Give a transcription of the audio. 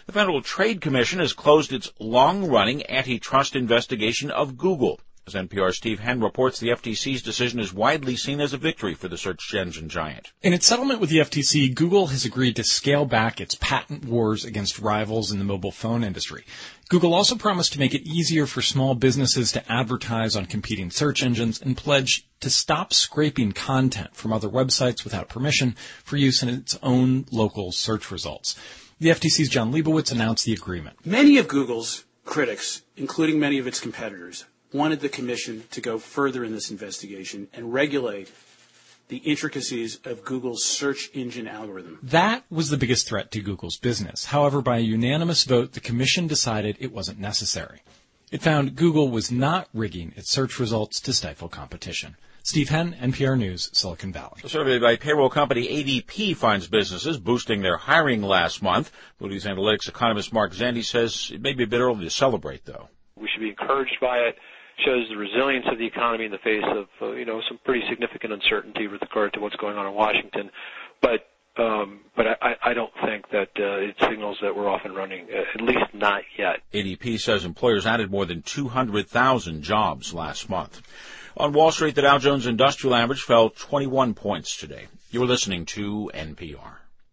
The Federal Trade Commission has closed its long-running antitrust investigation of Google. As NPR's Steve Henn reports, the FTC's decision is widely seen as a victory for the search engine giant. In its settlement with the FTC, Google has agreed to scale back its patent wars against rivals in the mobile phone industry. Google also promised to make it easier for small businesses to advertise on competing search engines and pledged to stop scraping content from other websites without permission for use in its own local search results. The FTC's John Leibowitz announced the agreement. Many of Google's critics, including many of its competitors, wanted the Commission to go further in this investigation and regulate the intricacies of Google's search engine algorithm. That was the biggest threat to Google's business. However, by a unanimous vote, the Commission decided it wasn't necessary. It found Google was not rigging its search results to stifle competition. Steve Henn, NPR News, Silicon Valley. A survey by payroll company ADP finds businesses boosting their hiring last month. Moody's Analytics economist Mark Zandi says it may be a bit early to celebrate, though. We should be encouraged by it. Shows the resilience of the economy in the face of, some pretty significant uncertainty with regard to what's going on in Washington. But I don't think that it signals that we're off and running, at least not yet. ADP says employers added more than 200,000 jobs last month. On Wall Street, the Dow Jones Industrial Average fell 21 points today. You're listening to NPR.